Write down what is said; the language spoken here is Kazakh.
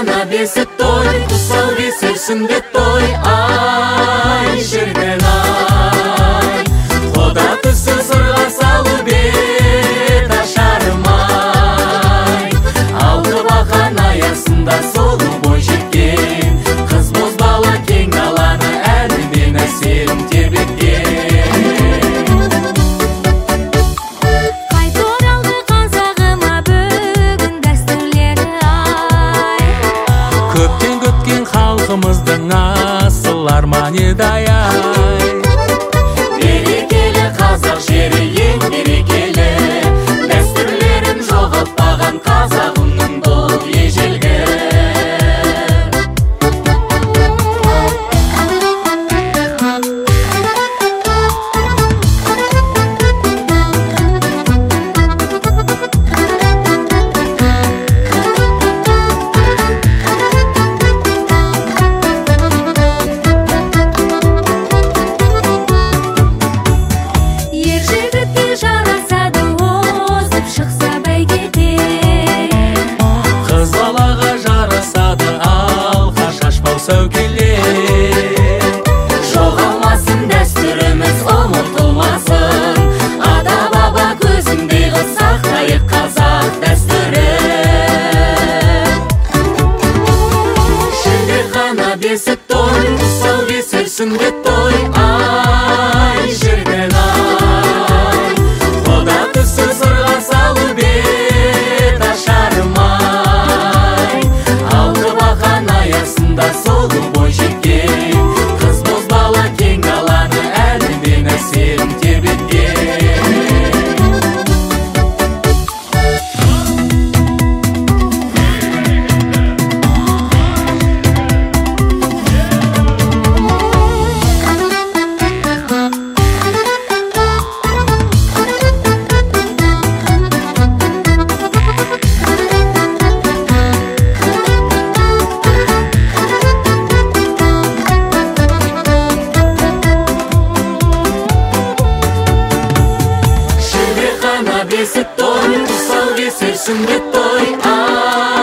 Шілдехана бесік той, құсал кесер сүндет той, ай жерден ай. Құда түсі сырға салы бет ашармай. Алды бақан аясында солы бой жеткен, қыз боз бала кең даланы әлімен әсерім тербеткен. Халқымыздың асыл арманы ай. Берекелі қазақ жері ең берекелі, дәстүрлерін жоғалтпаған қазағымның бұл ежелгі. Жоғалмасын дәстүріміз, ұмытылмасын, ата баба көзіндей қыз сақтайық қазақ дәстүрін. Шілдехана бесік той, құсал кесер сүндет той, ай жерден ай. Құда түсі сырға салы бет ашармай. Алды бақан аясында солы бой жеткен, қыз боз бала кең даланы әлімен әсерім тербеткен. Бесік той, құсал кесер сүндет той, ай.